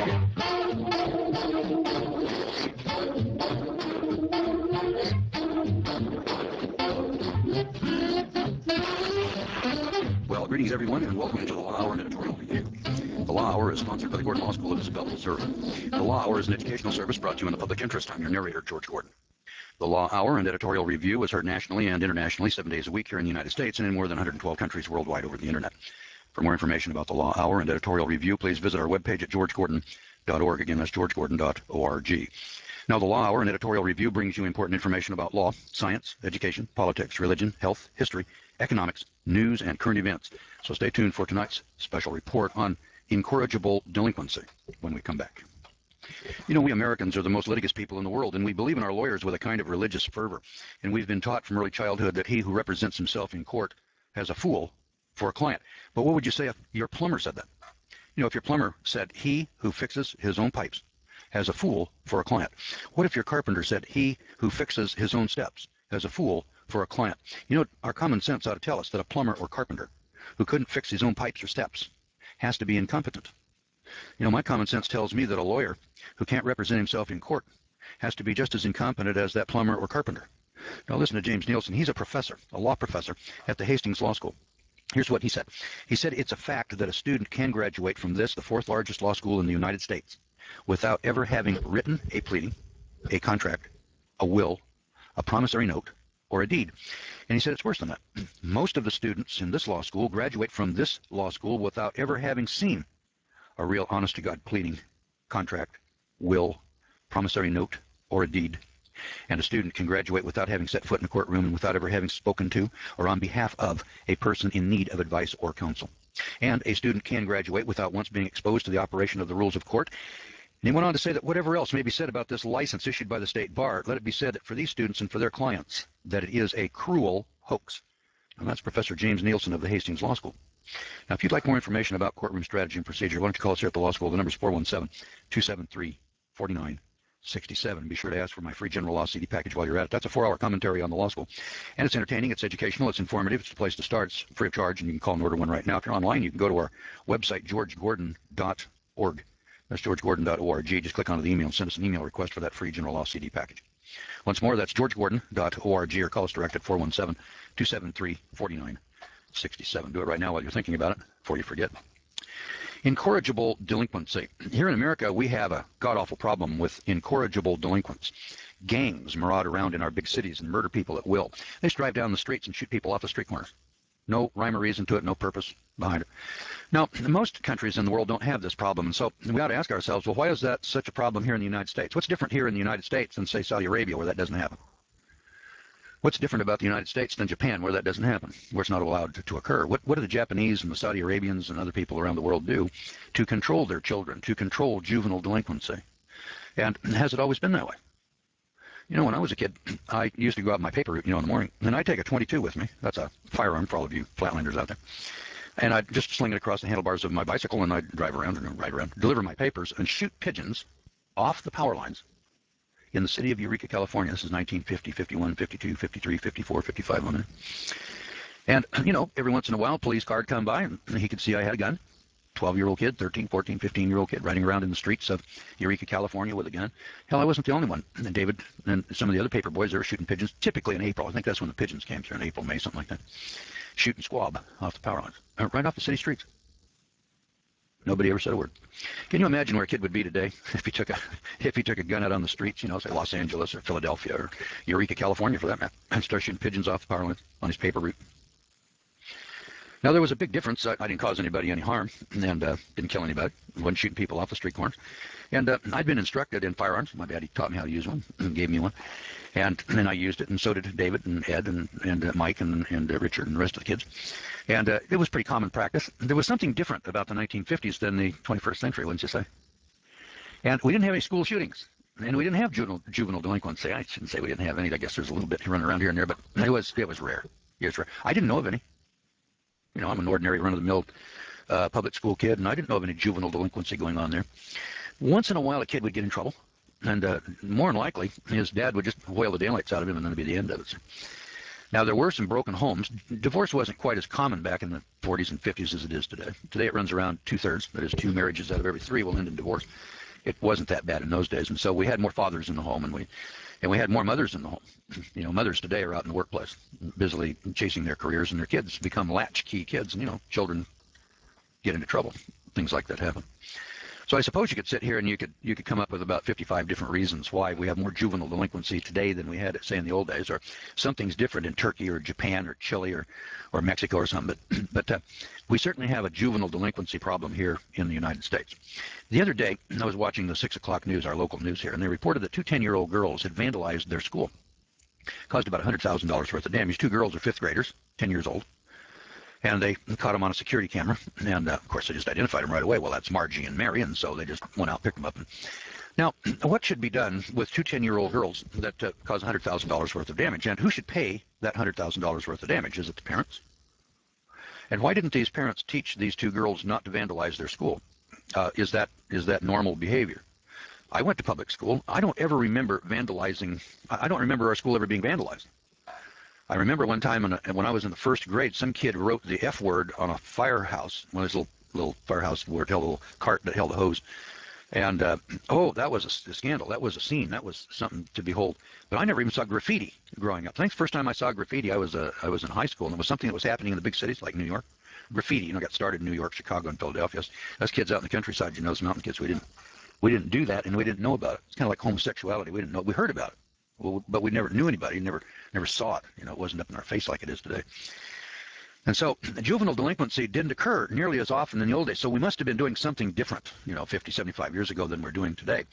Well, greetings everyone, and welcome to the Law Hour and Editorial Review. The Law Hour is sponsored by the Gordon Law School of Isabel, Missouri. The Law Hour is an educational service brought to you in the public interest. I'm your narrator, George Gordon. The Law Hour and Editorial Review is heard nationally and internationally 7 days a week here in the United States and in more than 112 countries worldwide over the internet. For more information about the Law Hour and Editorial Review, please visit our webpage at georgegordon.org. Again, that's georgegordon.org. Now, the Law Hour and Editorial Review brings you important information about law, science, education, politics, religion, health, history, economics, news, and current events. So stay tuned for tonight's special report on incorrigible delinquency when we come back. You know, we Americans are the most litigious people in the world, and we believe in our lawyers with a kind of religious fervor. And we've been taught from early childhood that he who represents himself in court has a fool for a client. But what would you say if your plumber said that? You know, if your plumber said, he who fixes his own pipes has a fool for a client. What if your carpenter said, he who fixes his own steps has a fool for a client? You know, our common sense ought to tell us that a plumber or carpenter who couldn't fix his own pipes or steps has to be incompetent. You know, my common sense tells me that a lawyer who can't represent himself in court has to be just as incompetent as that plumber or carpenter. Now listen to James Nielsen. He's a professor, a law professor at the Hastings Law School. Here's what he said. He said, it's a fact that a student can graduate from this, the fourth largest law school in the United States, without ever having written a pleading, a contract, a will, a promissory note, or a deed. And he said it's worse than that. Most of the students in this law school graduate from this law school without ever having seen a real honest-to-God pleading, contract, will, promissory note, or a deed. And a student can graduate without having set foot in a courtroom and without ever having spoken to or on behalf of a person in need of advice or counsel. And a student can graduate without once being exposed to the operation of the rules of court. And he went on to say that whatever else may be said about this license issued by the state bar, let it be said that for these students and for their clients, that it is a cruel hoax. And that's Professor James Nielsen of the Hastings Law School. Now, if you'd like more information about courtroom strategy and procedure, why don't you call us here at the law school? The number is 417-273-4967. Be sure to ask for my free general law CD package while you're at it. That's a 4-hour commentary on the law school. And it's entertaining, it's educational, it's informative, it's the place to start. It's free of charge, and you can call and order one right now. If you're online, you can go to our website, georgegordon.org. That's georgegordon.org. Just click onto the email and send us an email request for that free general law CD package. Once more, that's georgegordon.org, or call us direct at 417-273-4967. Do it right now while you're thinking about it, before you forget. Incorrigible delinquency. Here in America, we have a god-awful problem with incorrigible delinquents. Gangs maraud around in our big cities and murder people at will. They just drive down the streets and shoot people off the street corners. No rhyme or reason to it, no purpose behind it. Now, most countries in the world don't have this problem, and so we ought to ask ourselves, well, why is that such a problem here in the United States? What's different here in the United States than, say, Saudi Arabia, where that doesn't happen? What's different about the United States than Japan, where that doesn't happen, where it's not allowed to occur? What do the Japanese and the Saudi Arabians and other people around the world do to control their children, to control juvenile delinquency? And has it always been that way? You know, when I was a kid, I used to go out my paper route, in the morning, and I'd take a .22 with me. That's a firearm for all of you flatlanders out there. And I'd just sling it across the handlebars of my bicycle, and I'd drive around and ride around, deliver my papers, and shoot pigeons off the power lines in the city of Eureka, California. This is 1950, 51, 52, 53, 54, 55. And, every once in a while, a police car would come by, and he could see I had a gun. 12-year-old kid, 13, 14, 15-year-old kid riding around in the streets of Eureka, California with a gun. Hell, I wasn't the only one. And David and some of the other paper boys, they were shooting pigeons, typically in April. I think that's when the pigeons came through, in April, May, something like that. Shooting squab off the power lines, right off the city streets. Nobody ever said a word. Can you imagine where a kid would be today if he took a gun out on the streets, say Los Angeles or Philadelphia or Eureka, California for that matter, and start shooting pigeons off the power lines on his paper route? Now, there was a big difference. I didn't cause anybody any harm and didn't kill anybody. I wasn't shooting people off the street corners. And I'd been instructed in firearms. My daddy taught me how to use one and gave me one. And then I used it, and so did David and Ed and Mike and Richard and the rest of the kids. And it was pretty common practice. There was something different about the 1950s than the 21st century, wouldn't you say? And we didn't have any school shootings. And we didn't have juvenile delinquency. I shouldn't say we didn't have any. I guess there's a little bit running around here and there, but it was rare. It was rare. I didn't know of any. I'm an ordinary run-of-the-mill public school kid, and I didn't know of any juvenile delinquency going on there. Once in a while, a kid would get in trouble, and more than likely, his dad would just whale the daylights out of him, and then it'd be the end of it. Now, there were some broken homes. Divorce wasn't quite as common back in the 40s and 50s as it is today. Today it runs around two-thirds. That is, 2 marriages out of every 3 will end in divorce. It wasn't that bad in those days, and so we had more fathers in the home, and we had more mothers in the home. You know, mothers today are out in the workplace, busily chasing their careers, and their kids become latchkey kids, and, you know, children get into trouble. Things like that happen. So I suppose you could sit here and you could come up with about 55 different reasons why we have more juvenile delinquency today than we had, say, in the old days, or something's different in Turkey or Japan or Chile or Mexico or something. But we certainly have a juvenile delinquency problem here in the United States. The other day, I was watching the 6 o'clock news, our local news here, and they reported that 2 10-year-old girls had vandalized their school. Caused about $100,000 worth of damage. 2 girls are 5th graders, 10 years old. And they caught them on a security camera, and of course they just identified them right away. Well, that's Margie and Mary, and so they just went out, picked them up. Now, what should be done with 2 10-year-old girls that cause $100,000 worth of damage, and who should pay that $100,000 worth of damage? Is it the parents? And why didn't these parents teach these 2 girls not to vandalize their school? Is that normal behavior? I went to public school. I don't ever remember vandalizing. I don't remember our school ever being vandalized. I remember one time when I was in the 1st grade, some kid wrote the F word on a firehouse, one of those little firehouse where it held a little cart that held a hose. And, oh, that was a scandal. That was a scene. That was something to behold. But I never even saw graffiti growing up. I think the first time I saw graffiti, I was in high school, and it was something that was happening in the big cities like New York. Graffiti, got started in New York, Chicago, and Philadelphia. Us kids out in the countryside, those mountain kids, we didn't do that, and we didn't know about it. It's kind of like homosexuality. We didn't know. We heard about it. Well, but we never knew anybody, never saw it. It wasn't up in our face like it is today. And so juvenile delinquency didn't occur nearly as often in the old days. So we must have been doing something different, 50, 75 years ago than we're doing today.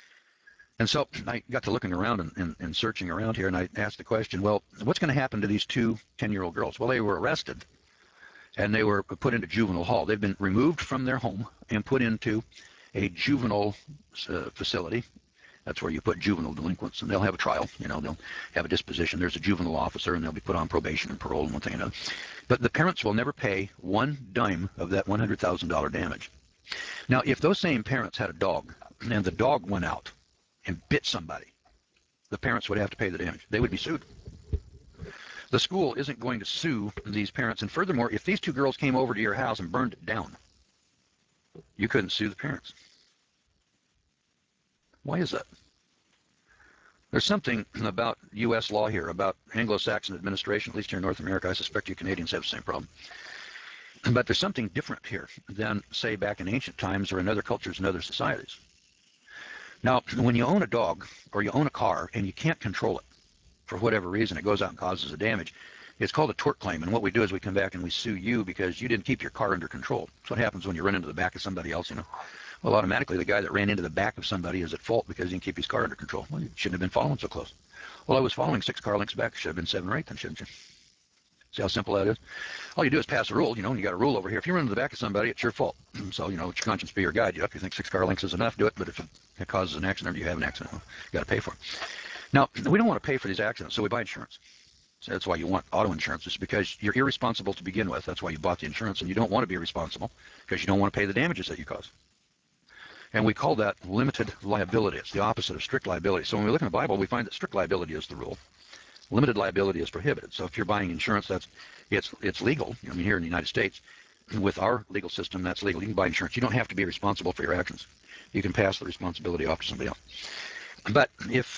And so I got to looking around and searching around here, and I asked the question, well, what's going to happen to these 2 10-year-old girls? Well, they were arrested, and they were put into juvenile hall. They've been removed from their home and put into a juvenile facility. That's where you put juvenile delinquents, and they'll have a trial. They'll have a disposition. There's a juvenile officer, and they'll be put on probation and parole and one thing and another. But the parents will never pay 1 dime of that $100,000 damage. Now, if those same parents had a dog, and the dog went out and bit somebody, the parents would have to pay the damage. They would be sued. The school isn't going to sue these parents. And furthermore, if these 2 girls came over to your house and burned it down, you couldn't sue the parents. Why is that? There's something about U.S. law here, about Anglo-Saxon administration, at least here in North America. I suspect you Canadians have the same problem. But there's something different here than, say, back in ancient times or in other cultures and other societies. Now, when you own a dog or you own a car and you can't control it for whatever reason, it goes out and causes a damage, it's called a tort claim. And what we do is we come back and we sue you because you didn't keep your car under control. That's what happens when you run into the back of somebody else, Well, automatically the guy that ran into the back of somebody is at fault because he didn't keep his car under control. Well, you shouldn't have been following so close. Well, I was following 6 car lengths back. It should have been 7 or 8 then, shouldn't you? See how simple that is? All you do is pass a rule, and you got a rule over here. If you run into the back of somebody, it's your fault. So, let your conscience be your guide. If you think 6 car lengths is enough, do it. But if it causes an accident or you have an accident, you got to pay for it. Now, we don't want to pay for these accidents, so we buy insurance. So that's why you want auto insurance. It's because you're irresponsible to begin with. That's why you bought the insurance, and you don't want to be irresponsible because you don't want to pay the damages that you cause. And we call that limited liability. It's the opposite of strict liability. So when we look in the Bible, we find that strict liability is the rule. Limited liability is prohibited. So if you're buying insurance, it's legal. Here in the United States, with our legal system, that's legal. You can buy insurance. You don't have to be responsible for your actions. You can pass the responsibility off to somebody else. But if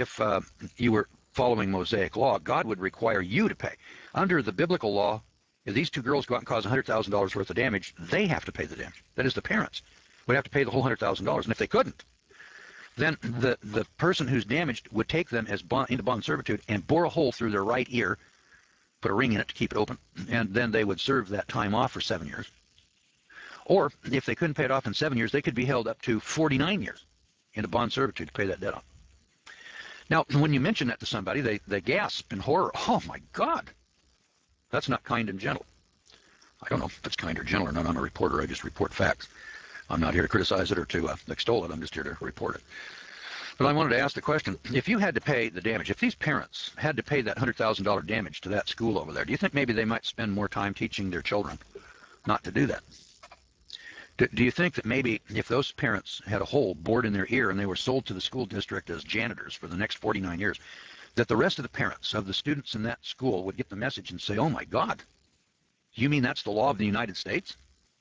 you were following Mosaic law, God would require you to pay. Under the biblical law, if these 2 girls go out and cause $100,000 worth of damage, they have to pay the damage. That is, the parents would have to pay the whole $100,000. And if they couldn't, then the person who's damaged would take them into bond servitude and bore a hole through their right ear, put a ring in it to keep it open, and then they would serve that time off for 7 years. Or if they couldn't pay it off in 7 years, they could be held up to 49 years into bond servitude to pay that debt off. Now, when you mention that to somebody, they gasp in horror. Oh, my God. That's not kind and gentle. I don't know if it's kind or gentle or not. I'm a reporter. I just report facts. I'm not here to criticize it or to extol it. I'm just here to report it. But I wanted to ask the question, if you had to pay the damage, if these parents had to pay that $100,000 damage to that school over there, do you think maybe they might spend more time teaching their children not to do that? Do you think that maybe if those parents had a hole bored in their ear and they were sold to the school district as janitors for the next 49 years, that the rest of the parents of the students in that school would get the message and say, oh my God, you mean that's the law of the United States?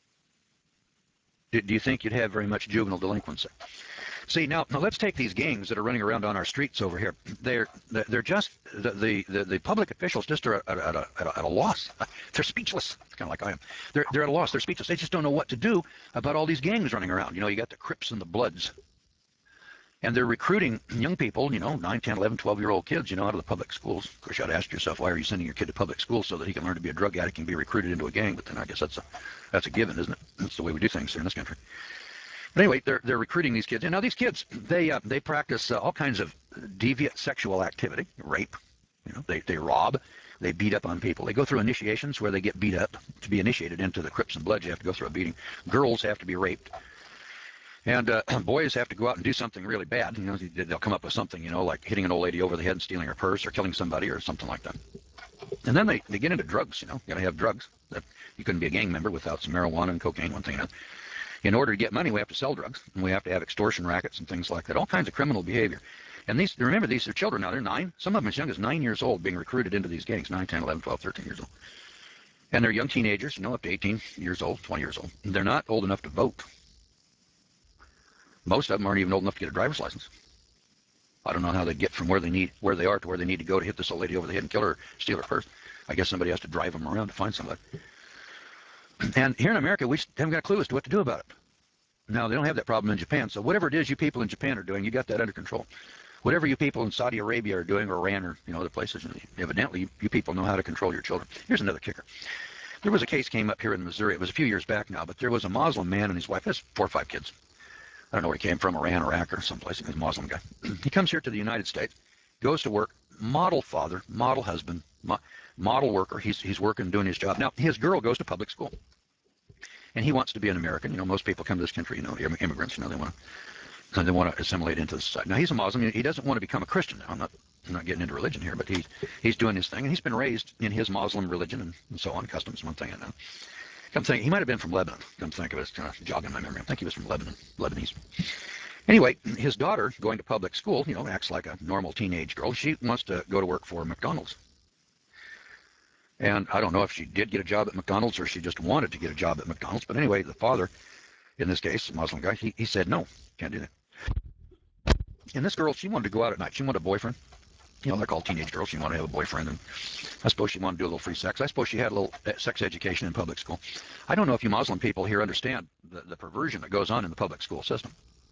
Do you think you'd have very much juvenile delinquency? See, now let's take these gangs that are running around on our streets over here. They're just, the public officials just are at a loss. They're speechless, kind of like I am. They're at a loss. They're speechless. They just don't know what to do about all these gangs running around. You know, you got the Crips and the Bloods. And they're recruiting young people, 9, 10, 11, 12-year-old kids, out of the public schools. Of course, you ought to ask yourself, why are you sending your kid to public school? So that he can learn to be a drug addict and be recruited into a gang. But then I guess that's a given, isn't it? That's the way we do things here in this country. But anyway, they're recruiting these kids. And now these kids, they practice all kinds of deviant sexual activity, rape. They rob. They beat up on people. They go through initiations where they get beat up. To be initiated into the Crips and Bloods, you have to go through a beating. Girls have to be raped. And boys have to go out and do something really bad. They'll come up with something, like hitting an old lady over the head and stealing her purse or killing somebody or something like that. And then they get into drugs, You got to have drugs. That you couldn't be a gang member without some marijuana and cocaine, one thing. In order to get money, we have to sell drugs, and we have to have extortion rackets and things like that, all kinds of criminal behavior. And remember, these are children now. They're 9. Some of them as young as 9 years old being recruited into these gangs, 9, 10, 11, 12, 13 years old. And they're young teenagers, up to 18 years old, 20 years old. They're not old enough to vote. Most of them aren't even old enough to get a driver's license. I don't know how they get from where they are to where they need to go to hit this old lady over the head and kill her, steal her purse. I guess somebody has to drive them around to find somebody. And here in America, we haven't got a clue as to what to do about it. Now, they don't have that problem in Japan, so whatever it is you people in Japan are doing, you got that under control. Whatever you people in Saudi Arabia are doing, or Iran, or other places, evidently you people know how to control your children. Here's another kicker. There was a case came up here in Missouri. It was a few years back now, but there was a Muslim man and his wife. Has 4 or 5 kids. I don't know where he came from, Iran, Iraq, or someplace. He's a Muslim guy. He comes here to the United States, goes to work, model father, model husband, model worker. He's working, doing his job. Now, his girl goes to public school, and he wants to be an American. Most people come to this country, immigrants. They want to assimilate into the society. Now, he's a Muslim. He doesn't want to become a Christian. Now, I'm not getting into religion here, but he's doing his thing, and he's been raised in his Muslim religion and so on, customs, one thing I know. Come think, he might have been from Lebanon. Come think of it, it's kind of jogging my memory. I think he was from Lebanon, Lebanese. Anyway, his daughter, going to public school, acts like a normal teenage girl. She wants to go to work for McDonald's. And I don't know if she did get a job at McDonald's or she just wanted to get a job at McDonald's. But anyway, the father, in this case, a Muslim guy, he said, no, can't do that. And this girl, she wanted to go out at night. She wanted a boyfriend. They're called teenage girls. She wanted to have a boyfriend. And I suppose she wanted to do a little free sex. I suppose she had a little sex education in public school. I don't know if you Muslim people here understand the perversion that goes on in the public school system.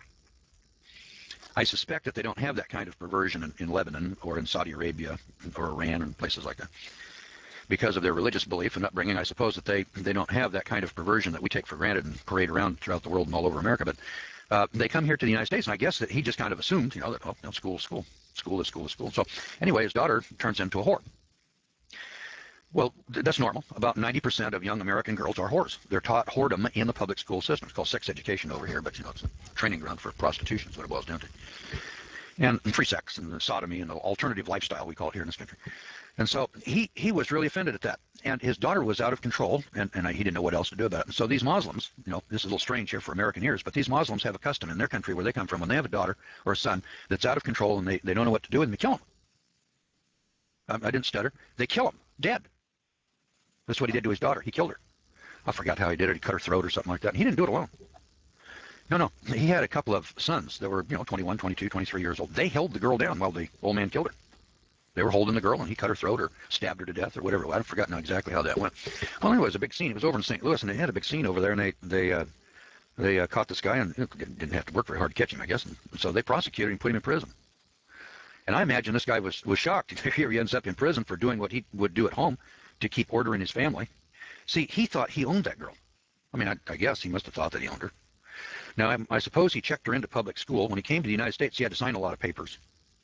I suspect that they don't have that kind of perversion in Lebanon or in Saudi Arabia or Iran and places like that. Because of their religious belief and upbringing, I suppose that they don't have that kind of perversion that we take for granted and parade around throughout the world and all over America. But they come here to the United States, and I guess that he just kind of assumed, that school is school. School is school is school. So anyway, his daughter turns into a whore. Well, that's normal. About 90% of young American girls are whores. They're taught whoredom in the public school system. It's called sex education over here, but it's a training ground for prostitution is what it boils down to. And free sex and sodomy and the alternative lifestyle, we call it here in this country. And so he was really offended at that. And his daughter was out of control, and he didn't know what else to do about it. And so these Muslims, this is a little strange here for American ears, but these Muslims have a custom in their country where they come from. When they have a daughter or a son that's out of control and they don't know what to do with them, they kill them. I didn't stutter. They kill him, dead. That's what he did to his daughter. He killed her. I forgot how he did it. He cut her throat or something like that. And he didn't do it alone. No. He had a couple of sons that were, 21, 22, 23 years old. They held the girl down while the old man killed her. They were holding the girl, and he cut her throat or stabbed her to death or whatever. I've forgotten exactly how that went. Well, anyway, it was a big scene. It was over in St. Louis, and they had a big scene over there, and they caught this guy, and didn't have to work very hard to catch him, I guess. And so they prosecuted him and put him in prison. And I imagine this guy was shocked. Here he ends up in prison for doing what he would do at home to keep order in his family. See, he thought he owned that girl. I mean, I guess he must have thought that he owned her. Now, I suppose he checked her into public school. When he came to the United States, he had to sign a lot of papers.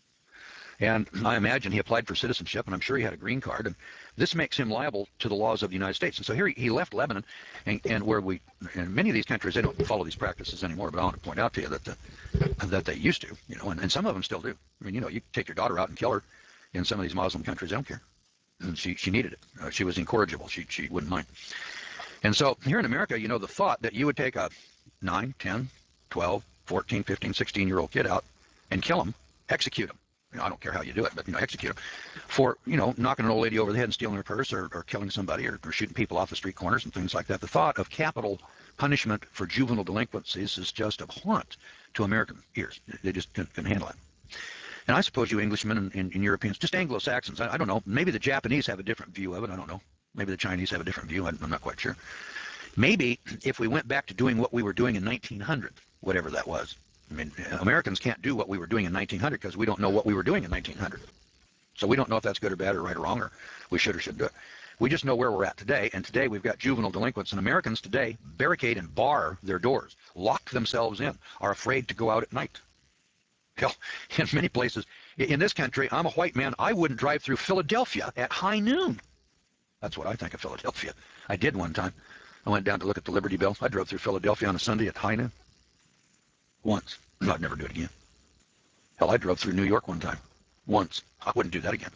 And I imagine he applied for citizenship, and I'm sure he had a green card. And this makes him liable to the laws of the United States. And so here he left Lebanon, and in many of these countries, they don't follow these practices anymore. But I want to point out to you that they used to, and some of them still do. I mean, you take your daughter out and kill her in some of these Muslim countries, they don't care. And she needed it. She was incorrigible. She wouldn't mind. And so here in America, the thought that you would take a 9, 10, 12, 14, 15, 16-year-old kid out and kill him, execute him. I don't care how you do it, but execute them for knocking an old lady over the head and stealing her purse, or killing somebody, or shooting people off the street corners and things like that. The thought of capital punishment for juvenile delinquencies is just abhorrent to American ears. They just couldn't handle it. And I suppose you Englishmen and Europeans, just Anglo-Saxons, I don't know, maybe the Japanese have a different view of it. I don't know. Maybe the Chinese have a different view. I'm not quite sure. Maybe if we went back to doing what we were doing in 1900, whatever that was. I mean, Americans can't do what we were doing in 1900 because we don't know what we were doing in 1900. So we don't know if that's good or bad or right or wrong, or we should or shouldn't do it. We just know where we're at today, and today we've got juvenile delinquents, and Americans today barricade and bar their doors, lock themselves in, are afraid to go out at night. Hell, in many places in this country, I'm a white man, I wouldn't drive through Philadelphia at high noon. That's what I think of Philadelphia. I did one time. I went down to look at the Liberty Bell. I drove through Philadelphia on a Sunday at high noon. Once. I'd never do it again. Hell, I drove through New York one time. Once. I wouldn't do that again.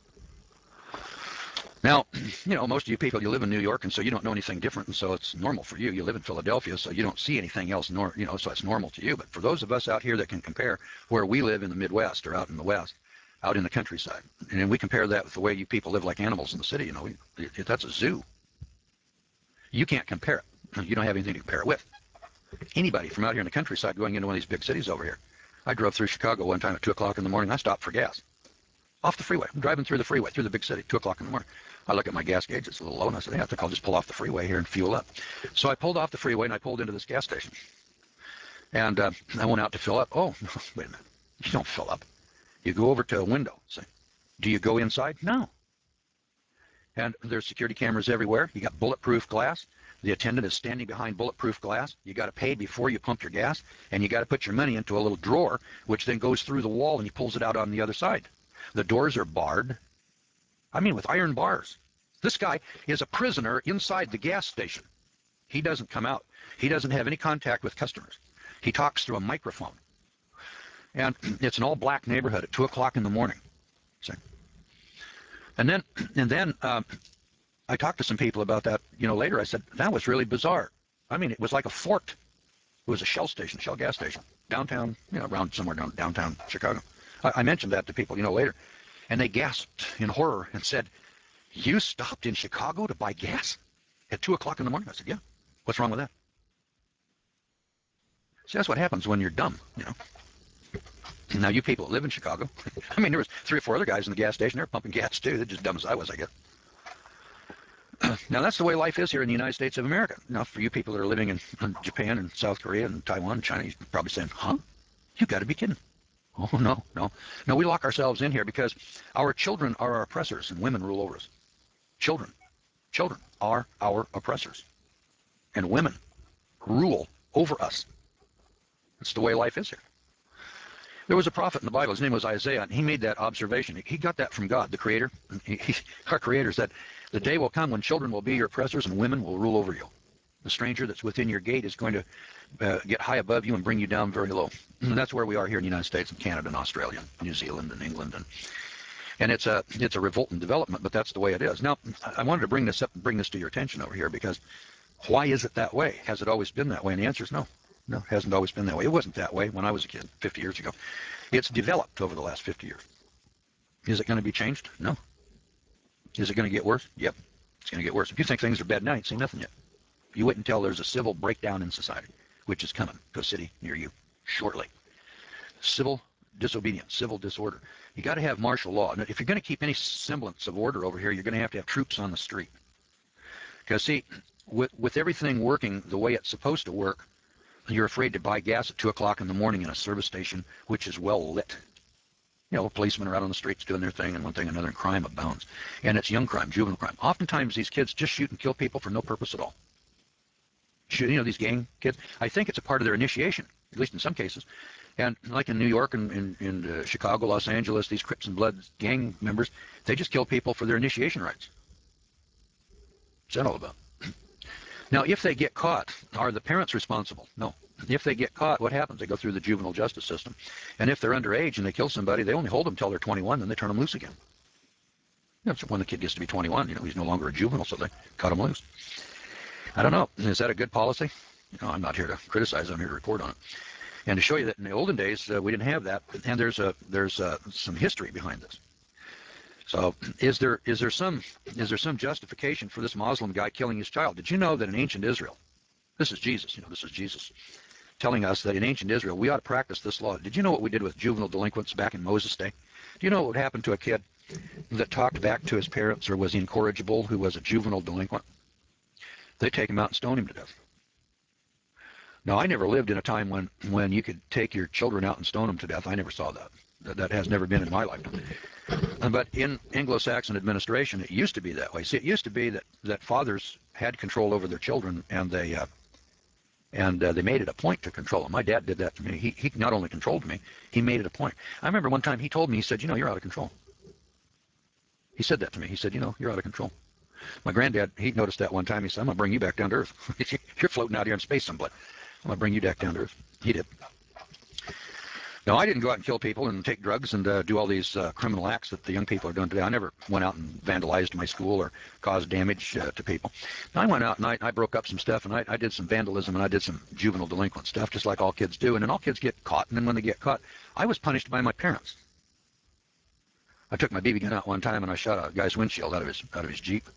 Now, most of you people, you live in New York, and so you don't know anything different, and so it's normal for you. You live in Philadelphia, so you don't see anything else, so it's normal to you. But for those of us out here that can compare where we live in the Midwest or out in the West, out in the countryside, and then we compare that with the way you people live like animals in the city, that's a zoo. You can't compare it. You don't have anything to compare it with. Anybody from out here in the countryside going into one of these big cities over here. I drove through Chicago one time at 2 o'clock in the morning. I stopped for gas. Off the freeway. I'm driving through the freeway, through the big city, 2 o'clock in the morning. I look at my gas gauge. It's a little low, and I said, I think I'll just pull off the freeway here and fuel up. So I pulled off the freeway, and I pulled into this gas station. And I went out to fill up. Oh, no, wait a minute. You don't fill up. You go over to a window. Say, do you go inside? No. And there's security cameras everywhere. You got bulletproof glass. The attendant is standing behind bulletproof glass. You got to pay before you pump your gas, and you got to put your money into a little drawer, which then goes through the wall, and he pulls it out on the other side. The doors are barred. I mean, with iron bars. This guy is a prisoner inside the gas station. He doesn't come out. He doesn't have any contact with customers. He talks through a microphone. And it's an all-black neighborhood at 2 o'clock in the morning. And then I talked to some people about that, later. I said, that was really bizarre. I mean, it was like a fort. It was a Shell station, Shell gas station, downtown, around somewhere downtown Chicago. I mentioned that to people, later. And they gasped in horror and said, you stopped in Chicago to buy gas at 2 o'clock in the morning? I said, yeah. What's wrong with that? See, that's what happens when you're dumb, Now, you people that live in Chicago, I mean, there was 3 or 4 other guys in the gas station. They're pumping gas, too. They're just dumb as I was, I guess. Now, that's the way life is here in the United States of America. Now, for you people that are living in Japan and South Korea and Taiwan and China, you're probably saying, huh? You got to be kidding. Oh, no. No, we lock ourselves in here because our children are our oppressors and women rule over us. Children are our oppressors. And women rule over us. That's the way life is here. There was a prophet in the Bible. His name was Isaiah, and he made that observation. He got that from God, the Creator. Our Creator said, the day will come when children will be your oppressors and women will rule over you. The stranger that's within your gate is going to get high above you and bring you down very low. And that's where we are here in the United States and Canada and Australia, and New Zealand and England. And it's a revolting development, but that's the way it is. Now, I wanted to bring this up and bring this to your attention over here because why is it that way? Has it always been that way? And the answer is no. No, it hasn't always been that way. It wasn't that way when I was a kid 50 years ago. It's developed over the last 50 years. Is it going to be changed? No. Is it going to get worse? Yep. It's going to get worse. If you think things are bad now, you ain't seen nothing yet. You wait until there's a civil breakdown in society, which is coming to a city near you shortly. Civil disobedience, civil disorder. You got to have martial law. And if you're going to keep any semblance of order over here, you're going to have troops on the street. Because, see, with everything working the way it's supposed to work, you're afraid to buy gas at 2 o'clock in the morning in a service station, which is well lit. Policemen are out on the streets doing their thing, and one thing and another, and crime abounds. And it's young crime, juvenile crime. Oftentimes, these kids just shoot and kill people for no purpose at all. These gang kids, I think it's a part of their initiation, at least in some cases. And like in New York and in Chicago, Los Angeles, these Crips and Bloods gang members, they just kill people for their initiation rites. What's that all about? Now, if they get caught, are the parents responsible? No. If they get caught, what happens? They go through the juvenile justice system. And if they're underage and they kill somebody, they only hold them until they're 21, then they turn them loose again. So when the kid gets to be 21, he's no longer a juvenile, so they cut him loose. I don't know. Is that a good policy? I'm not here to criticize. I'm here to report on it. And to show you that in the olden days, we didn't have that, and there's some history behind this. So is there some justification for this Muslim guy killing his child? Did you know that in ancient Israel, this is Jesus, this is Jesus telling us that in ancient Israel we ought to practice this law. Did you know what we did with juvenile delinquents back in Moses' day? Do you know what would happen to a kid that talked back to his parents or was incorrigible, who was a juvenile delinquent? They take him out and stone him to death. Now, I never lived in a time when you could take your children out and stone them to death. I never saw that. That has never been in my lifetime. But in Anglo-Saxon administration, it used to be that way. See, it used to be that fathers had control over their children, and they made it a point to control them. My dad did that to me. He not only controlled me, he made it a point. I remember one time he told me, he said, you're out of control. He said that to me. He said, you're out of control. My granddad, he noticed that one time. He said, I'm going to bring you back down to earth. You're floating out here in space someplace. I'm going to bring you back down to earth. He did. Now, I didn't go out and kill people and take drugs and do all these criminal acts that the young people are doing today. I never went out and vandalized my school or caused damage to people. Now, I went out and I broke up some stuff, and I did some vandalism, and I did some juvenile delinquent stuff, just like all kids do. And then all kids get caught, and then when they get caught, I was punished by my parents. I took my BB gun out one time, and I shot a guy's windshield out of his Jeep.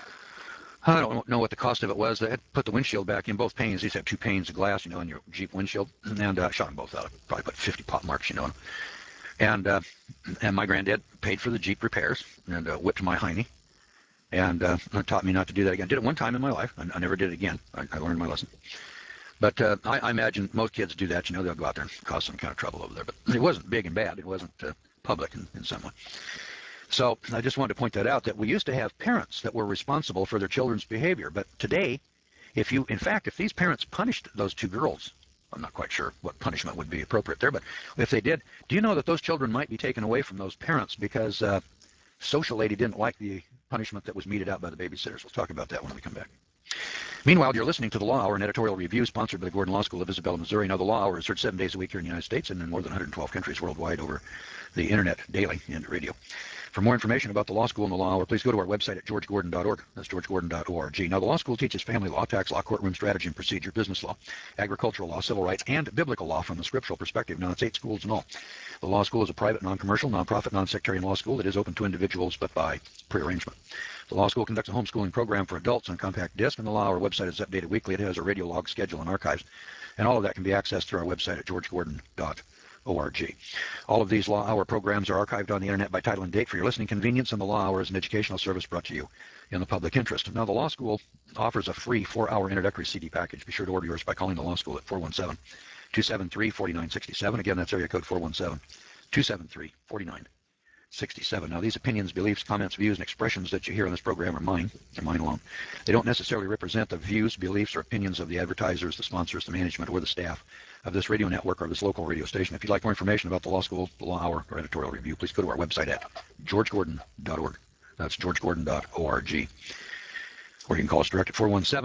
I don't know what the cost of it was. They had put the windshield back in, both panes. You used to have two panes of glass, in your Jeep windshield, and I shot them both out. Probably put 50 pop marks, And my granddad paid for the Jeep repairs and whipped my hiney, and taught me not to do that again. Did it one time in my life. I never did it again. I learned my lesson. But I imagine most kids do that. They'll go out there and cause some kind of trouble over there. But it wasn't big and bad. It wasn't public in some way. So I just wanted to point that out, that we used to have parents that were responsible for their children's behavior. But today, if these parents punished those two girls, I'm not quite sure what punishment would be appropriate there, but if they did, do you know that those children might be taken away from those parents because social lady didn't like the punishment that was meted out by the babysitters? We'll talk about that when we come back. Meanwhile, you're listening to The Law Hour, an editorial review sponsored by the Gordon Law School of Isabella, Missouri. Now, The Law Hour is heard 7 days a week here in the United States and in more than 112 countries worldwide over the internet daily and radio. For more information about the law school and the law hour, please go to our website at georgegordon.org. That's georgegordon.org. Now, the law school teaches family law, tax law, courtroom strategy and procedure, business law, agricultural law, civil rights, and biblical law from the scriptural perspective. Now, it's 8 schools in all. The law school is a private, non-commercial, non-profit, non-sectarian law school that is open to individuals, but by prearrangement. The law school conducts a homeschooling program for adults on compact disc, and the law hour website is updated weekly. It has a radio log schedule and archives, and all of that can be accessed through our website at georgegordon.org. All of these Law Hour programs are archived on the internet by title and date for your listening convenience, and the Law Hour is an educational service brought to you in the public interest. Now, the Law School offers a free 4-hour introductory CD package. Be sure to order yours by calling the Law School at 417-273-4967. Again, that's area code 417-273-4967. Now, these opinions, beliefs, comments, views, and expressions that you hear on this program are mine. They're mine alone. They don't necessarily represent the views, beliefs, or opinions of the advertisers, the sponsors, the management, or the staff of this radio network or this local radio station. If you'd like more information about the law school, the law hour, or editorial review, please go to our website at georgegordon.org. That's georgegordon.org. Or you can call us direct at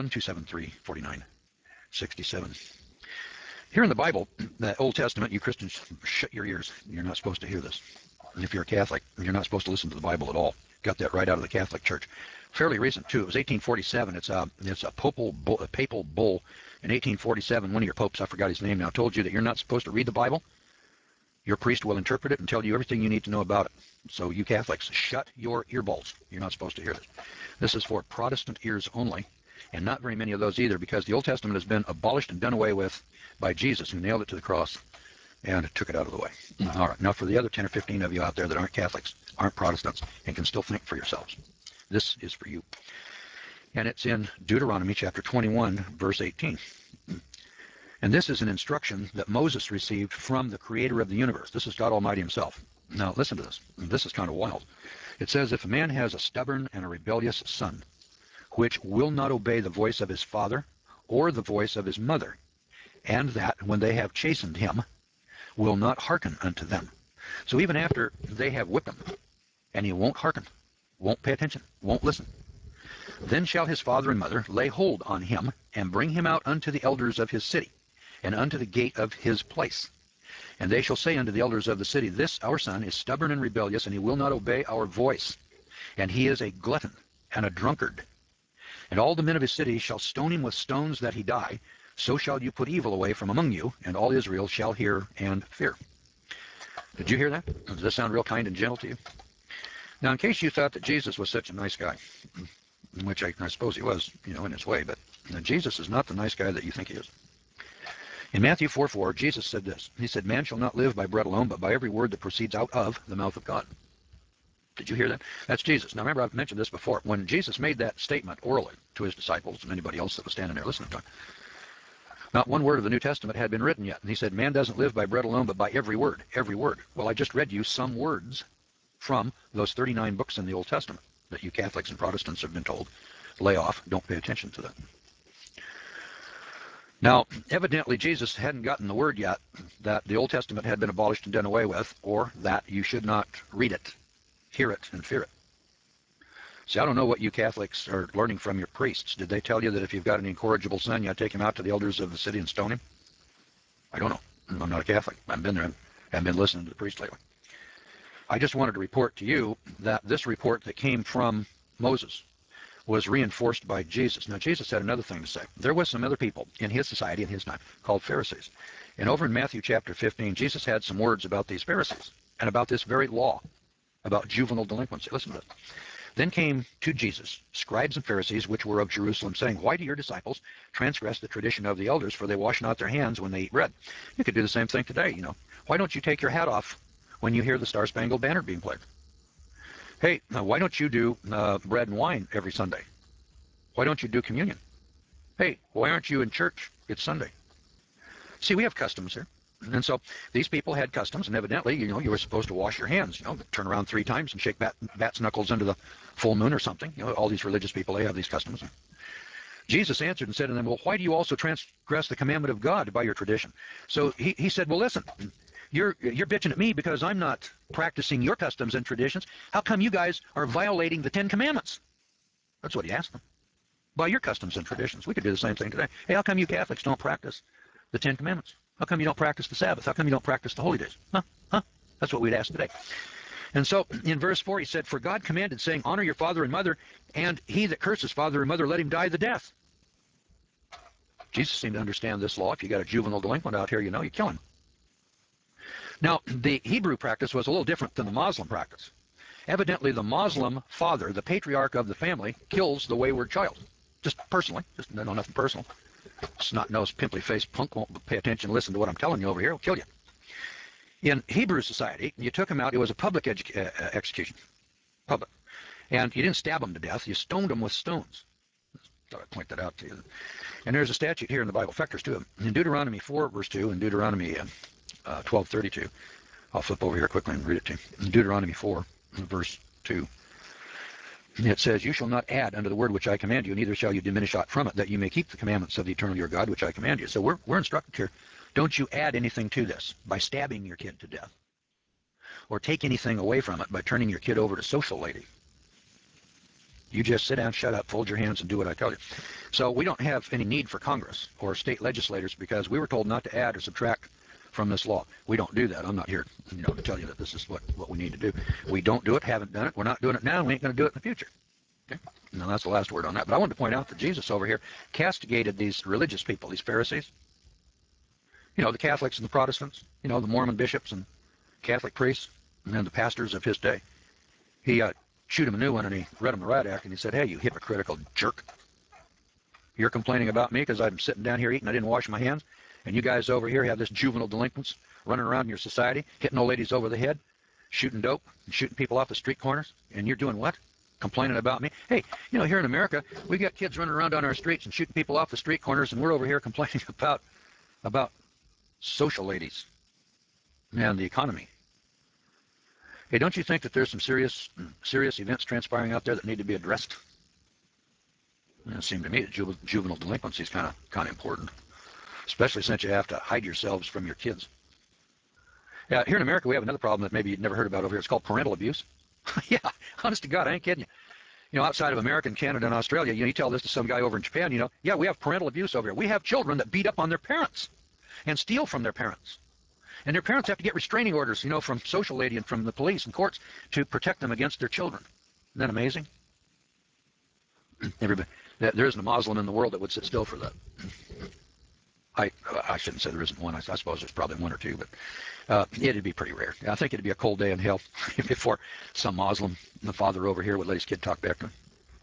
417-273-4967. Here in the Bible, the Old Testament, you Christians, shut your ears. You're not supposed to hear this. And if you're a Catholic, you're not supposed to listen to the Bible at all. Got that right out of the Catholic Church. Fairly recent, too. It was 1847. It's a papal bull in 1847. One of your popes, I forgot his name now, told you that you're not supposed to read the Bible. Your priest will interpret it and tell you everything you need to know about it. So you Catholics, shut your earballs. You're not supposed to hear this. This is for Protestant ears only, and not very many of those either, because the Old Testament has been abolished and done away with by Jesus, who nailed it to the cross and took it out of the way. All right, now for the other 10 or 15 of you out there that aren't Catholics, aren't Protestants, and can still think for yourselves, this is for you. And it's in Deuteronomy chapter 21, verse 18. And this is an instruction that Moses received from the creator of the universe. This is God Almighty himself. Now listen to this. This is kind of wild. It says, if a man has a stubborn and a rebellious son, which will not obey the voice of his father or the voice of his mother, and that when they have chastened him, will not hearken unto them. So even after they have whipped him, and he won't hearken, won't pay attention, won't listen, then shall his father and mother lay hold on him, and bring him out unto the elders of his city, and unto the gate of his place. And they shall say unto the elders of the city, this our son is stubborn and rebellious, and he will not obey our voice, and he is a glutton and a drunkard. And all the men of his city shall stone him with stones that he die, so shall you put evil away from among you, and all Israel shall hear and fear. Did you hear that? Does this sound real kind and gentle to you? Now, in case you thought that Jesus was such a nice guy, which I suppose he was, in his way, but Jesus is not the nice guy that you think he is. In Matthew 4:4, Jesus said this. He said, man shall not live by bread alone, but by every word that proceeds out of the mouth of God. Did you hear that? That's Jesus. Now, remember, I've mentioned this before. When Jesus made that statement orally to his disciples and anybody else that was standing there listening to him, not one word of the New Testament had been written yet. And he said, man doesn't live by bread alone, but by every word. Every word. Well, I just read you some words from those 39 books in the Old Testament that you Catholics and Protestants have been told, lay off, don't pay attention to that. Now, evidently, Jesus hadn't gotten the word yet that the Old Testament had been abolished and done away with, or that you should not read it, hear it, and fear it. See, I don't know what you Catholics are learning from your priests. Did they tell you that if you've got an incorrigible son, you ought to take him out to the elders of the city and stone him? I don't know. I'm not a Catholic. I haven't been there. I haven't been listening to the priest lately. I just wanted to report to you that this report that came from Moses was reinforced by Jesus. Now, Jesus had another thing to say. There was some other people in his society in his time called Pharisees. And over in Matthew chapter 15, Jesus had some words about these Pharisees and about this very law, about juvenile delinquency. Listen to this. Then came to Jesus scribes and Pharisees, which were of Jerusalem, saying, why do your disciples transgress the tradition of the elders, for they wash not their hands when they eat bread? You could do the same thing today, Why don't you take your hat off when you hear the Star-Spangled Banner being played? Hey, why don't you do bread and wine every Sunday? Why don't you do communion? Hey, why aren't you in church? It's Sunday. See, we have customs here. And so these people had customs, and evidently, you were supposed to wash your hands, turn around 3 times and shake bat's knuckles into the full moon or something. All these religious people, they have these customs. Jesus answered and said to them, well, why do you also transgress the commandment of God by your tradition? So he said, well, listen, you're bitching at me because I'm not practicing your customs and traditions. How come you guys are violating the 10 commandments? That's what he asked them. By your customs and traditions. We could do the same thing today. Hey, how come you Catholics don't practice the 10 commandments? How come you don't practice the Sabbath? How come you don't practice the holy days? Huh? That's what we'd ask today. And so in verse 4, he said, for God commanded, saying, honor your father and mother, and he that curses father and mother, let him die the death. Jesus seemed to understand this law. If you got a juvenile delinquent out here, you kill him. Now, the Hebrew practice was a little different than the Muslim practice. Evidently, the Muslim father, the patriarch of the family, kills the wayward child. Just personally. Just nothing personal. Snot-nosed, pimply-faced punk won't pay attention and listen to what I'm telling you over here. He'll kill you. In Hebrew society, you took him out. It was a public execution. Public. And you didn't stab him to death. You stoned him with stones. Thought I'd point that out to you. And there's a statute here in the Bible, factors to it. In Deuteronomy 4, verse 2, and Deuteronomy 12:32. I'll flip over here quickly and read it to you. In Deuteronomy 4, verse 2. It says, you shall not add unto the word which I command you, neither shall you diminish aught from it, that you may keep the commandments of the eternal your God, which I command you. So we're instructed here. Don't you add anything to this by stabbing your kid to death, or take anything away from it by turning your kid over to social lady. You just sit down, shut up, fold your hands, and do what I tell you. So we don't have any need for Congress or state legislators because we were told not to add or subtract from this law. We don't do that. I'm not here, to tell you that this is what we need to do. We don't do it, haven't done it. We're not doing it now. We ain't going to do it in the future. Okay? Now, that's the last word on that. But I wanted to point out that Jesus over here castigated these religious people, these Pharisees. The Catholics and the Protestants, the Mormon bishops and Catholic priests, and then the pastors of his day. He chewed him a new one, and he read him the Riot Act, and he said, hey, you hypocritical jerk. You're complaining about me because I'm sitting down here eating, I didn't wash my hands, and you guys over here have this juvenile delinquents running around in your society, hitting old ladies over the head, shooting dope, and shooting people off the street corners, and you're doing what? Complaining about me? Hey, here in America, we got kids running around on our streets and shooting people off the street corners, and we're over here complaining about social ladies and the economy. Hey, don't you think that there's some serious events transpiring out there that need to be addressed? It seemed to me that juvenile delinquency is kind of important, especially since you have to hide yourselves from your kids. Yeah, here in America, we have another problem that maybe you've never heard about over here. It's called parental abuse. Yeah, honest to God, I ain't kidding you. Outside of America and Canada and Australia, you tell this to some guy over in Japan, yeah, we have parental abuse over here. We have children that beat up on their parents and steal from their parents. And their parents have to get restraining orders, from social lady and from the police and courts to protect them against their children. Isn't that amazing? Everybody, there isn't a Muslim in the world that would sit still for that. I shouldn't say there isn't one. I suppose there's probably one or two, but it'd be pretty rare. I think it'd be a cold day in hell before some Muslim, the father over here, would let his kid talk back to him.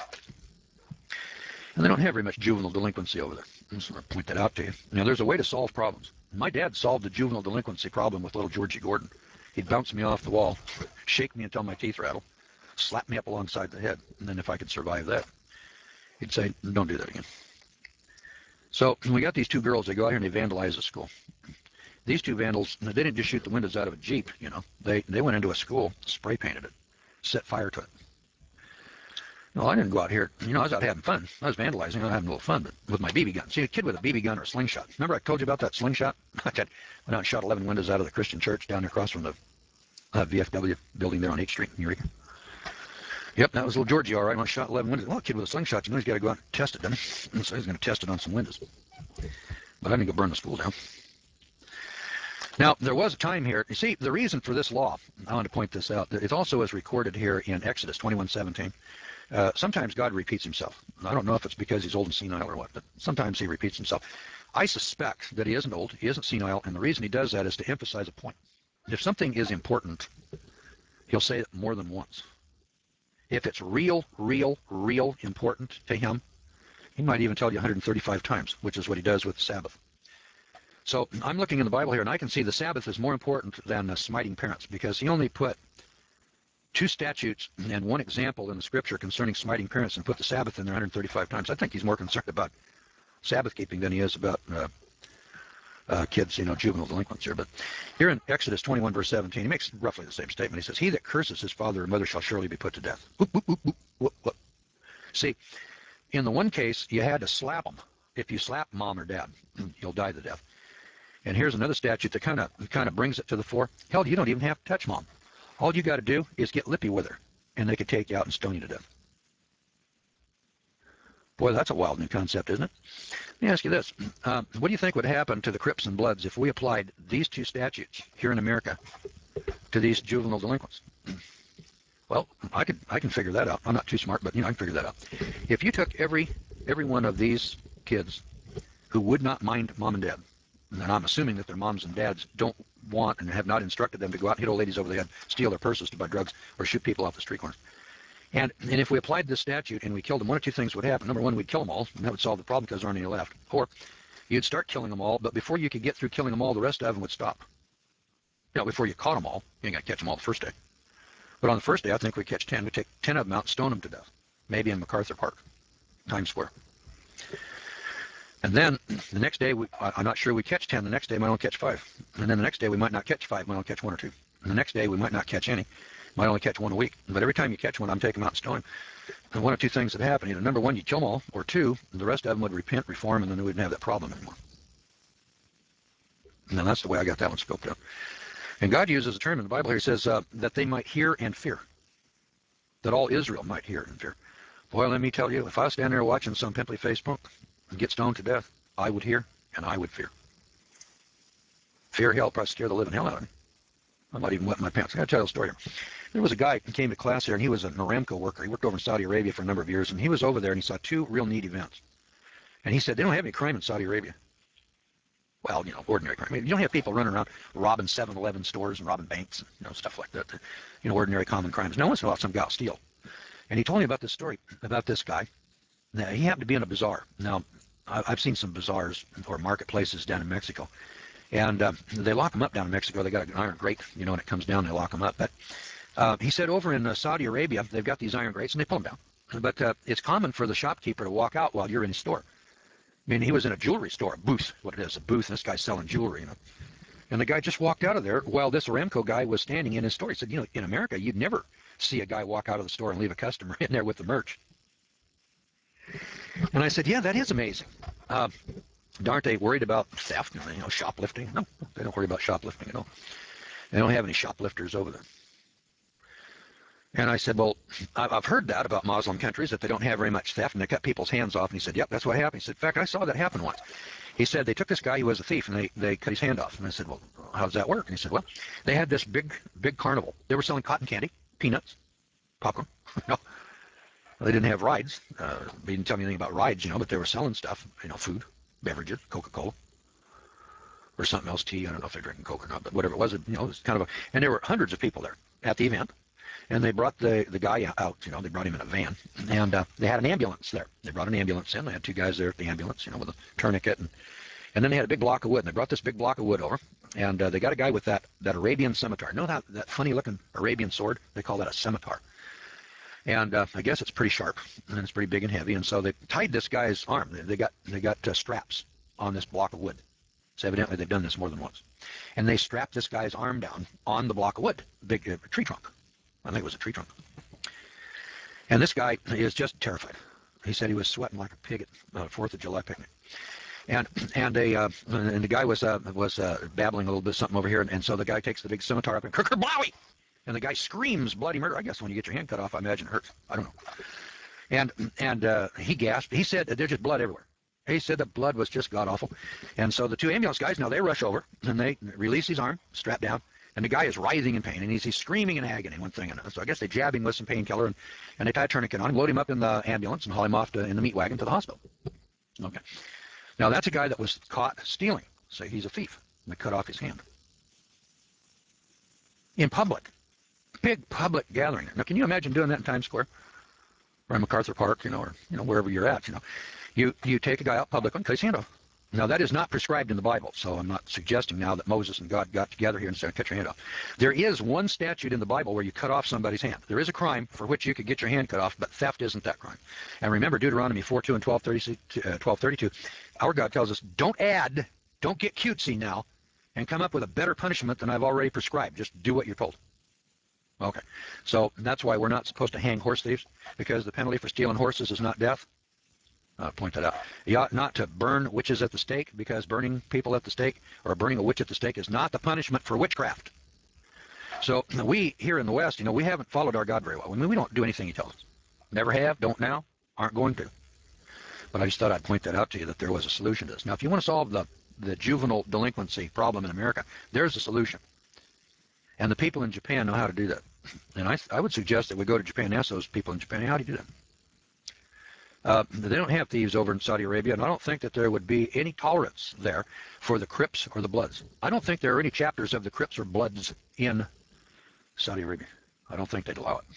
And they don't have very much juvenile delinquency over there. I'm just going to point that out to you. Now, there's a way to solve problems. My dad solved the juvenile delinquency problem with little Georgie Gordon. He'd bounce me off the wall, shake me until my teeth rattle, slap me up alongside the head, and then if I could survive that, he'd say, don't do that again. So we got these two girls. They go out here and they vandalize the school. These two vandals, they didn't just shoot the windows out of a Jeep, you know. They went into a school, spray painted it, set fire to it. No, I didn't go out here. You know, I was out having fun. I was vandalizing. I was having a little fun, but with my BB gun. See, a kid with a BB gun or a slingshot. Remember I told you about that slingshot? I went out and shot 11 windows out of the Christian church down across from the VFW building there on 8th Street in Eureka. Yep, that was little Georgie, all right. When I shot 11 windows. Well, a kid with a slingshot, you know he's got to go out and test it, doesn't he? And so he's going to test it on some windows. But I didn't go burn the school down. Now, there was a time here. You see, the reason for this law, I want to point this out, it also is recorded here in Exodus 21:17. Sometimes God repeats himself. I don't know if it's because he's old and senile or what, but sometimes he repeats himself. I suspect that he isn't old, he isn't senile, and the reason he does that is to emphasize a point. If something is important, he'll say it more than once. If it's real important to him, he might even tell you 135 times, which is what he does with the Sabbath. So I'm looking in the Bible here, and I can see the Sabbath is more important than smiting parents, because he only put 2 statutes and 1 example in the scripture concerning smiting parents and put the Sabbath in there 135 times. I think he's more concerned about Sabbath keeping than he is about kids, you know, juvenile delinquents here. But here in Exodus 21, verse 17, he makes roughly the same statement. He says, he that curses his father or mother shall surely be put to death. Whoop, whoop, whoop, whoop, whoop, whoop. See, in the one case, you had to slap them. If you slap mom or dad, you'll die to death. And here's another statute that kind of brings it to the fore. Hell, you don't even have to touch mom. All you got to do is get lippy with her, and they could take you out and stone you to death. Boy, that's a wild new concept, isn't it? Let me ask you this. What do you think would happen to the Crips and Bloods if we applied these 2 statutes here in America to these juvenile delinquents? Well, I can figure that out. I'm not too smart, but you know, I can figure that out. If you took every one of these kids who would not mind mom and dad, and I'm assuming that their moms and dads don't want and have not instructed them to go out and hit old ladies over the head, steal their purses to buy drugs, or shoot people off the street corners. And if we applied this statute and we killed them, 1 or 2 things would happen. Number 1, we'd kill them all, and that would solve the problem because there aren't any left. Or you'd start killing them all, but before you could get through killing them all, the rest of them would stop. You know, before you caught them all, you ain't got to catch them all the first day. But on the first day, I think we'd catch 10. We'd take 10 of them out and stone them to death, maybe in MacArthur Park, Times Square. And then the next day, I'm not sure we catch 10. The next day, we might only catch 5. And then the next day, we might not catch 5. We might only catch 1 or 2. And the next day, we might not catch any. Might only catch 1 a week. But every time you catch one, I'm taking them out and stone them. And 1 or 2 things would happen. Either number 1, you kill them all, or 2, the rest of them would repent, reform, and then we wouldn't have that problem anymore. And then that's the way I got that one scoped out. And God uses a term in the Bible here. He says that they might hear and fear. That all Israel might hear and fear. Boy, let me tell you, if I was standing there watching some pimply Facebook and get stoned to death, I would hear and I would fear. Fear, hell, probably scare the living hell out of me. I might even wet my pants. I got to tell you a story here. There was a guy who came to class here, and he was an Aramco worker. He worked over in Saudi Arabia for a number of years, and he was over there, and he saw 2 real neat events. And he said, they don't have any crime in Saudi Arabia. Well, you know, ordinary crime. I mean, you don't have people running around robbing 7-Eleven stores and robbing banks, and, you know, stuff like that. You know, ordinary common crimes. Now, once in a while, some guy will steal. And he told me about this story about this guy. Now, he happened to be in a bazaar. Now, I've seen some bazaars or marketplaces down in Mexico. And they lock them up down in Mexico. They got an iron grate, you know, when it comes down, they lock them up. But he said over in Saudi Arabia, they've got these iron grates, and they pull them down. But it's common for the shopkeeper to walk out while you're in his store. I mean, he was in a jewelry store, a booth, what it is, a booth, and this guy's selling jewelry, you know. And the guy just walked out of there while this Aramco guy was standing in his store. He said, you know, in America, you'd never see a guy walk out of the store and leave a customer in there with the merch. And I said, yeah, that is amazing. Aren't they worried about theft, you know, shoplifting? No, they don't worry about shoplifting at all. They don't have any shoplifters over there. And I said, well, I've heard that about Muslim countries, that they don't have very much theft, and they cut people's hands off. And he said, yep, that's what happened. He said, in fact, I saw that happen once. He said, they took this guy who was a thief, and they cut his hand off. And I said, well, how does that work? And he said, well, they had this big carnival. They were selling cotton candy, peanuts, popcorn. No, they didn't have rides. They didn't tell me anything about rides, you know, but they were selling stuff, you know, food, beverages, Coca-Cola. or something else, tea. I don't know if they're drinking Coke or not, but whatever it was, it was kind of a, and there were hundreds of people there at the event. And they brought the guy out, they brought him in a van, and they had an ambulance there. They brought an ambulance in. They had two guys there at the ambulance, with a tourniquet, and then they had a big block of wood. And they brought this big block of wood over, and they got a guy with that Arabian scimitar. You know that funny-looking Arabian sword? They call that a scimitar. And I guess it's pretty sharp, and it's pretty big and heavy. And so they tied this guy's arm. They got straps on this block of wood. So evidently they've done this more than once. And they strapped this guy's arm down on the block of wood, big tree trunk. I think it was a tree trunk. And this guy is just terrified. He said he was sweating like a pig at 4th of July picnic. And the guy was babbling a little bit something over here, and so the guy takes the big scimitar up and kerkerblowie! And the guy screams bloody murder. I guess when you get your hand cut off, I imagine it hurts. I don't know. And he gasped. He said there's just blood everywhere. He said the blood was just god-awful. And so the two ambulance guys, now they rush over, and they release his arm, strap down, and the guy is writhing in pain, and he's screaming in agony, one thing and another. So I guess they jab him with some painkiller, and they tie a tourniquet on him, load him up in the ambulance, and haul him off in the meat wagon to the hospital. Okay. Now that's a guy that was caught stealing. Say he's a thief. And they cut off his hand. In public. Big public gathering. Now can you imagine doing that in Times Square? Or in MacArthur Park, or wherever you're at, You take a guy out public and cut his hand off. Now, that is not prescribed in the Bible, so I'm not suggesting now that Moses and God got together here and said, cut your hand off. There is one statute in the Bible where you cut off somebody's hand. There is a crime for which you could get your hand cut off, but theft isn't that crime. And remember Deuteronomy 4:2 and 12:32. Our God tells us, don't get cutesy now, and come up with a better punishment than I've already prescribed. Just do what you're told. Okay, so that's why we're not supposed to hang horse thieves, because the penalty for stealing horses is not death. Point that out. You ought not to burn witches at the stake, because burning people at the stake or burning a witch at the stake is not the punishment for witchcraft. So we here in the West, we haven't followed our God very well. I mean, we don't do anything he tells us. Never have, don't now, aren't going to. But I just thought I'd point that out to you, that there was a solution to this. Now, if you want to solve the juvenile delinquency problem in America, there's a solution. And the people in Japan know how to do that. And I would suggest that we go to Japan and ask those people in Japan, how do you do that? They don't have thieves over in Saudi Arabia, and I don't think that there would be any tolerance there for the Crips or the Bloods. I don't think there are any chapters of the Crips or Bloods in Saudi Arabia. I don't think they'd allow it.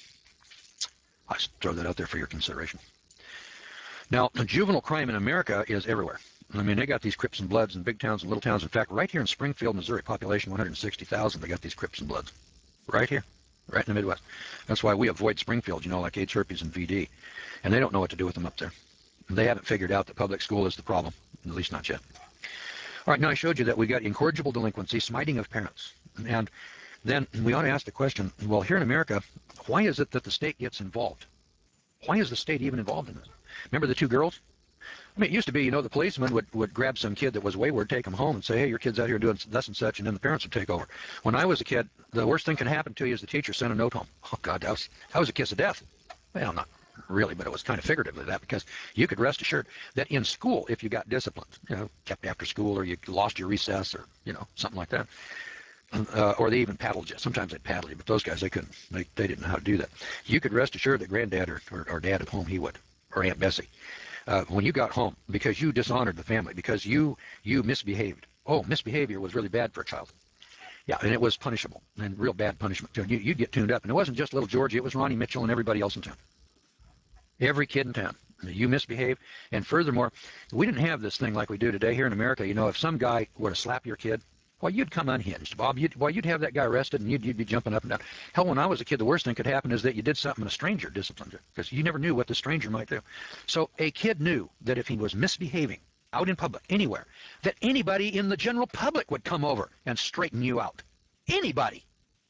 I just throw that out there for your consideration. Now, juvenile crime in America is everywhere. I mean, they got these Crips and Bloods in big towns and little towns. In fact, right here in Springfield, Missouri, population 160,000, they got these Crips and Bloods. Right here. Right in the Midwest. That's why we avoid Springfield, like AIDS, herpes, and VD. And they don't know what to do with them up there. They haven't figured out that public school is the problem, at least not yet. All right, now I showed you that we got incorrigible delinquency, smiting of parents. And then we ought to ask the question, well, here in America, why is it that the state gets involved? Why is the state even involved in this? Remember the two girls? I mean, it used to be, the policeman would grab some kid that was wayward, take him home, and say, hey, your kid's out here doing thus and such, and then the parents would take over. When I was a kid, the worst thing can happen to you is the teacher sent a note home. Oh, God, that was a kiss of death. Well, not really, but it was kind of figuratively that, because you could rest assured that in school, if you got disciplined, kept after school, or you lost your recess, or, something like that, or they even paddled you. Sometimes they'd paddle you, but those guys, they couldn't. They didn't know how to do that. You could rest assured that granddad or dad at home, he would, or Aunt Bessie. When you got home, because you dishonored the family, because you misbehaved. Oh, misbehavior was really bad for a child. Yeah, and it was punishable, and real bad punishment. You'd get tuned up, and it wasn't just little Georgie, it was Ronnie Mitchell and everybody else in town. Every kid in town. You misbehave, and furthermore, we didn't have this thing like we do today here in America. If some guy were to slap your kid, well, you'd come unhinged, Bob. You'd have that guy arrested, and you'd be jumping up and down. Hell, when I was a kid, the worst thing could happen is that you did something and a stranger disciplined you, because you never knew what the stranger might do. So a kid knew that if he was misbehaving out in public, anywhere, that anybody in the general public would come over and straighten you out. Anybody.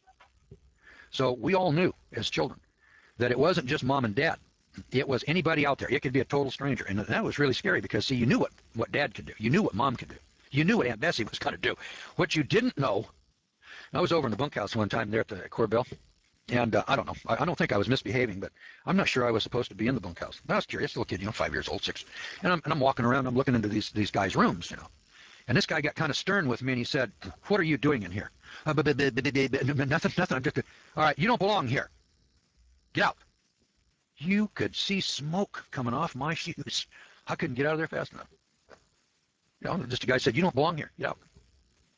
So we all knew as children that it wasn't just mom and dad. It was anybody out there. It could be a total stranger. And that was really scary, because, see, you knew what dad could do. You knew what mom could do. You knew what Aunt Bessie was going to do. What you didn't know, I was over in the bunkhouse one time there at the Corbell, and I don't know. I don't think I was misbehaving, but I'm not sure I was supposed to be in the bunkhouse. But I was curious, little kid, 5 years old, 6. And I'm walking around, I'm looking into these guys' rooms, And this guy got kind of stern with me, and he said, what are you doing in here? Nothing. I'm just, all right, you don't belong here. Get out. You could see smoke coming off my shoes. I couldn't get out of there fast enough. Just a guy said, you don't belong here. Get out.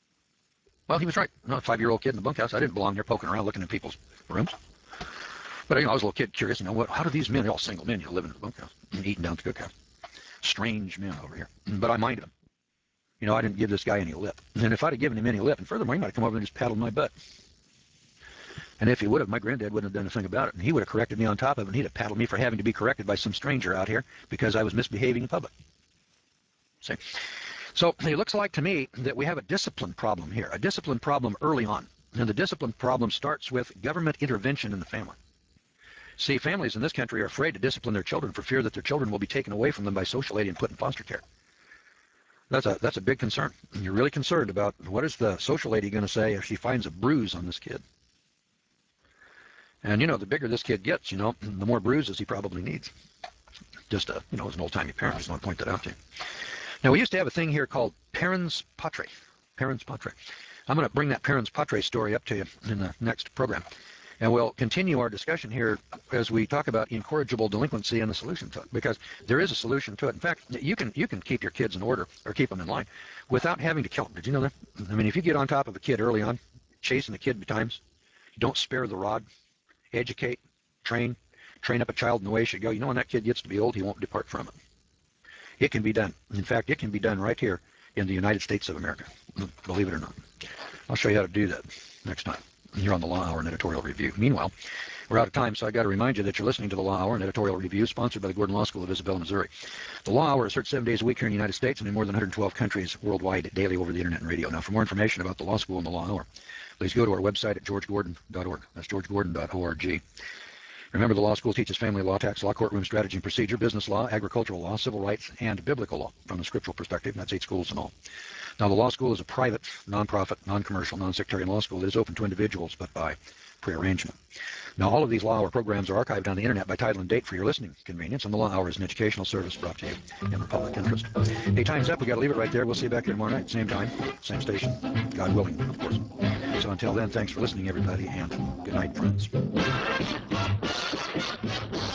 Well, he was right. I'm not a 5-year-old kid in the bunkhouse. I didn't belong there poking around looking in people's rooms. But I was a little kid curious, how do these men, they're all single men, live in the bunkhouse and eating down at the cookhouse. Strange men over here. But I minded them. I didn't give this guy any lip. And if I'd have given him any lip, and furthermore, he might have come over and just paddled my butt. And if he would have, my granddad wouldn't have done a thing about it. And he would have corrected me on top of it, and he'd have paddled me for having to be corrected by some stranger out here because I was misbehaving in public. See? So it looks like to me that we have a discipline problem here, a discipline problem early on. And the discipline problem starts with government intervention in the family. See, families in this country are afraid to discipline their children for fear that their children will be taken away from them by social aid and put in foster care. That's a big concern. You're really concerned about what is the social lady going to say if she finds a bruise on this kid. And the bigger this kid gets, the more bruises he probably needs. Just as an old-timey parent, just want to point that out to you. Now, we used to have a thing here called parens patriae. Parens patriae. I'm going to bring that parens patriae story up to you in the next program. And we'll continue our discussion here as we talk about incorrigible delinquency and the solution to it, because there is a solution to it. In fact, you can keep your kids in order or keep them in line without having to kill them. Did you know that? I mean, if you get on top of a kid early on, chasing the kid betimes, don't spare the rod, educate, train up a child in the way he should go. When that kid gets to be old, he won't depart from it. It can be done. In fact, it can be done right here in the United States of America, believe it or not. I'll show you how to do that next time. You're on the Law Hour and Editorial Review. Meanwhile, we're out of time, so I got to remind you that you're listening to the Law Hour and Editorial Review, sponsored by the Gordon Law School of Isabella, Missouri. The Law Hour is heard 7 days a week here in the United States and in more than 112 countries worldwide daily over the internet and radio. Now, for more information about the Law School and the Law Hour, please go to our website at georgegordon.org. That's georgegordon.org. Remember, the law school teaches family law, tax law, courtroom strategy and procedure, business law, agricultural law, civil rights, and biblical law from the scriptural perspective. That's 8 schools in all. Now, the law school is a private, non-profit, non-commercial, non-sectarian law school that is open to individuals, but by prearrangement. Now, all of these Law Hour programs are archived on the internet by title and date for your listening convenience, and the Law Hour is an educational service brought to you in the public interest. Hey, time's up. We got to leave it right there. We'll see you back here tomorrow night, same time, same station, God willing, of course. So until then, thanks for listening, everybody, and good night, friends.